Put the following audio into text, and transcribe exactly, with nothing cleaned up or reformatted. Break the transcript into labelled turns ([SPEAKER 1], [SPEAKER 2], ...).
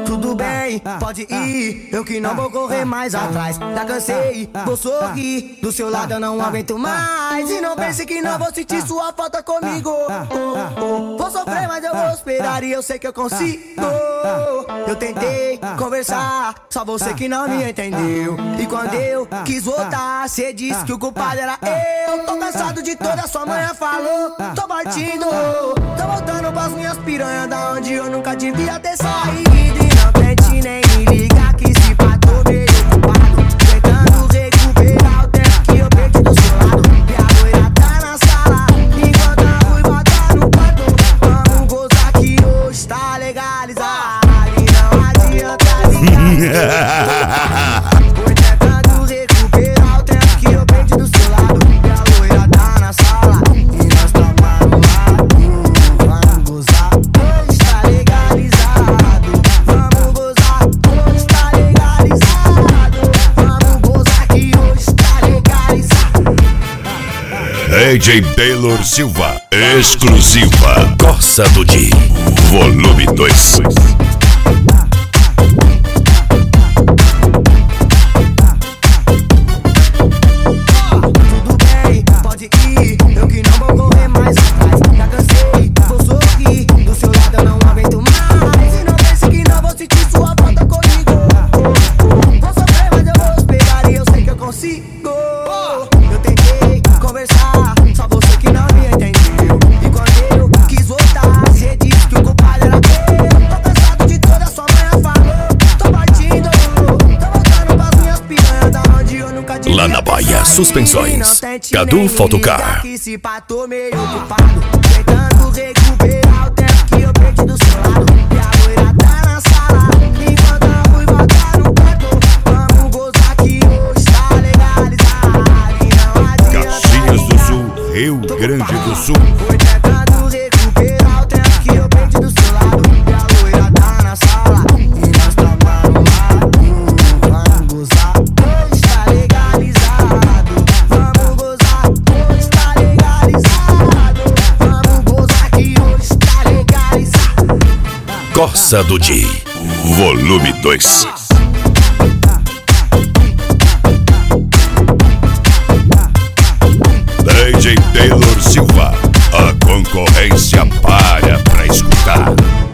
[SPEAKER 1] Tudo bem, pode ir, eu que não vou correr mais atrás. Já cansei, vou sorrir, do seu lado eu não aguento mais. E não pense que não vou sentir sua falta comigo. Vou sofrer, mas eu vou esperar e eu sei que eu consigo. Eu tentei conversar, só você que não me entendeu. E quando eu quis voltar, cê disse que o culpado era eu. Tô cansado de toda sua manhã falou, tô partindo. Tô voltando pras minhas piranhas, da onde eu nunca devia ter saído. E não tente nem me ligar, que se pá tô meio ocupado, tentando recuperar o tempo que eu perdi do seu lado. E a loira tá na sala, enquanto a ruiva tá no quarto. Vamos gozar que hoje tá legalizado. E não adianta ligar, foi tentando recuperar o tempo que eu perdi do seu lado. E a loira tá na sala, e nós tomamos lá. Vamos gozar, hoje tá legalizado. Vamos gozar, hoje tá legalizado. Vamos gozar que hoje tá legalizado.
[SPEAKER 2] D J Taylor Silva, exclusiva Corsa do Di, volume dois.
[SPEAKER 1] Tudo bem, pode ir, eu que não vou correr mais atrás. Já cansei, vou sorrir, do seu lado eu não aguento mais. E não pense que não vou sentir sua falta comigo. Vou sofrer, mas eu vou esperar e eu sei que eu consigo. Eu tentei conversar, só você que não me entendeu. E quando eu quis voltar, cê disse que o culpado era eu. Tô cansado de toda sua manhã falou, tô partindo. Tô voltando pras minhas piranhas, da onde eu nunca devia
[SPEAKER 2] Lá na
[SPEAKER 1] ter
[SPEAKER 2] Bahia,
[SPEAKER 1] saído.
[SPEAKER 2] suspensões,
[SPEAKER 1] Não tente
[SPEAKER 2] Cadu
[SPEAKER 1] nem me
[SPEAKER 2] Fotocar.
[SPEAKER 1] ligar, que se pá tô meio ocupado, tentando recuperar o tempo que eu perdi do seu lado. E a loira tá na sala, enquanto a ruiva tá no quarto. Vamos gozar que hoje tá legalizado. E não adianta
[SPEAKER 2] Caxias do Sul,
[SPEAKER 1] ligar,
[SPEAKER 2] Rio Grande do Sul.
[SPEAKER 1] foi tentando recuperar o tempo que eu perdi do seu lado. E a loira tá na sala, e nós tomamos lá. Vamos gozar, hoje tá legalizado. Vamos gozar, hoje tá legalizado. Vamos gozar que hoje tá legalizado.
[SPEAKER 2] Corsa do Di, volume dois. D J Taylor Silva, a concorrência para pra escutar.